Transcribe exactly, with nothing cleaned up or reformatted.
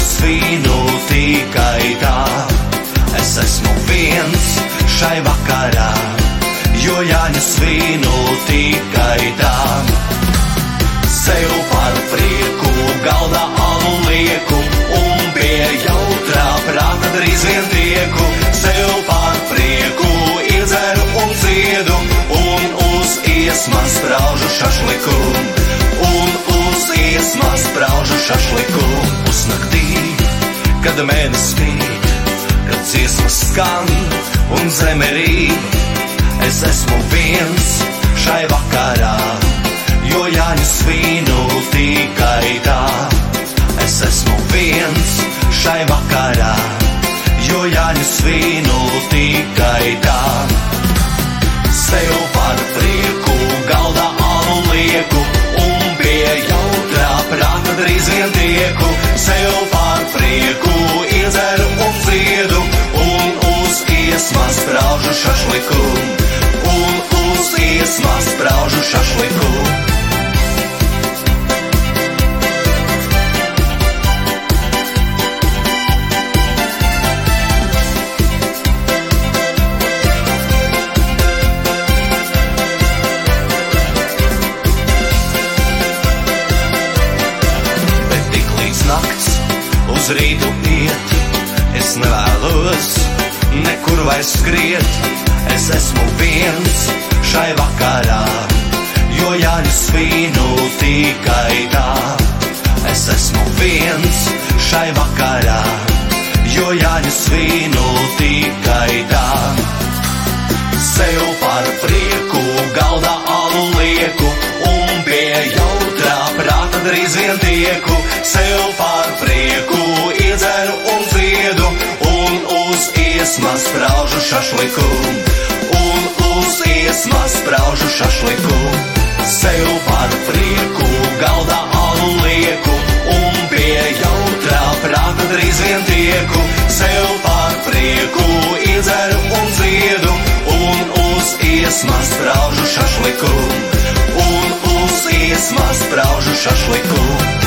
svīnu tikai tā. Es esmu viens šai vakarā, jo Jāņu svīnu tikai tā. Sev par prieku galdā alu lieku, un pie jautrā prāta drīz vien tieku. Sev par prieku iedzeru un dziedu, un uz iesmas spraužu šašliku, un uz iesmas spraužu šašliku. Pusnaktī, kad mēnesis spīd, kad dziesmas skan un zeme rīt, es esmu viens šai vakarā, jo Jāņu svīnu tikai tā. Es esmu viens šai vakarā, jo Jāņu svīnu tikai tā. Sev par prieku galdā alu lieku, un pie jautrā prāta drīz vien tieku. Sev par prieku iedzeru un dziedu, un uz iesmas spraužu šašliku, un uz iesmas spraužu šašliku. Uz rītu iet, es nevēlos nekur vairs skriet. Es esmu viens šai vakarā, jo Jāņu svīnu tikai tā. Es esmu viens šai vakarā, jo Jāņu svīnu tikai tā. Sev par prieku galdā alu lieku, un pie jautrā prāta drīz vien tieku. Sev par prieku iedzeru un dziedu, un uz iesmas spraužu šašliku, un uz iesmas spraužu šašliku. Sev par prieku galdā alu lieku, un pie jautrā prāta drīz vien tieku. Sev par prieku iedzeru un dziedu, un uz iesmas spraužu šašliku, un uz iesmas spraužu šašliku.